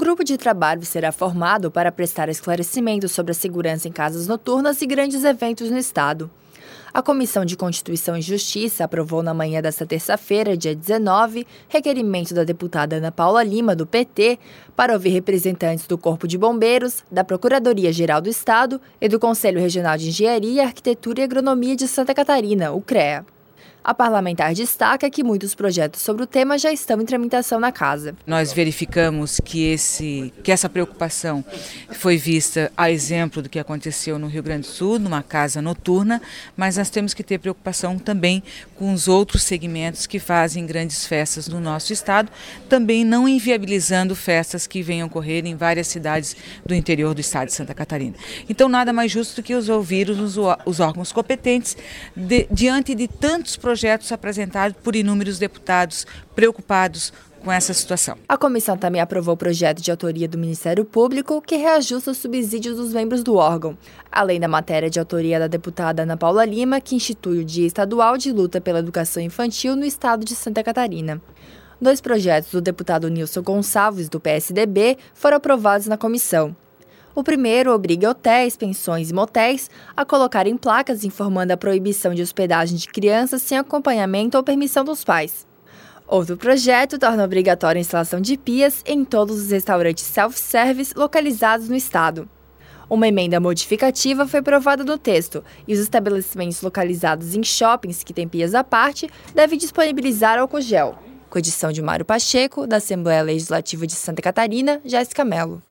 grupo de trabalho será formado para prestar esclarecimentos sobre a segurança em casas noturnas e grandes eventos no estado. A Comissão de Constituição e Justiça aprovou na manhã desta terça-feira, dia 19, requerimento da deputada Ana Paula Lima, do PT, para ouvir representantes do Corpo de Bombeiros, da Procuradoria-Geral do Estado e do Conselho Regional de Engenharia, Arquitetura e Agronomia de Santa Catarina, o CREA. A parlamentar destaca que muitos projetos sobre o tema já estão em tramitação na casa. Nós verificamos que essa preocupação foi vista a exemplo do que aconteceu no Rio Grande do Sul, numa casa noturna, mas nós temos que ter preocupação também com os outros segmentos que fazem grandes festas no nosso estado, também não inviabilizando festas que venham ocorrer em várias cidades do interior do estado de Santa Catarina. Então, nada mais justo do que ouvir os órgãos competentes diante de tantos projetos apresentados por inúmeros deputados preocupados com essa situação. A comissão também aprovou o projeto de autoria do Ministério Público que reajusta os subsídios dos membros do órgão, além da matéria de autoria da deputada Ana Paula Lima, que institui o Dia Estadual de Luta pela Educação Infantil no estado de Santa Catarina. 2 projetos do deputado Nilson Gonçalves, do PSDB, foram aprovados na comissão. O primeiro obriga hotéis, pensões e motéis a colocarem placas informando a proibição de hospedagem de crianças sem acompanhamento ou permissão dos pais. Outro projeto torna obrigatória a instalação de pias em todos os restaurantes self-service localizados no estado. Uma emenda modificativa foi aprovada no texto e os estabelecimentos localizados em shoppings que têm pias à parte devem disponibilizar álcool gel. Com edição de Mário Pacheco, da Assembleia Legislativa de Santa Catarina, Jéssica Mello.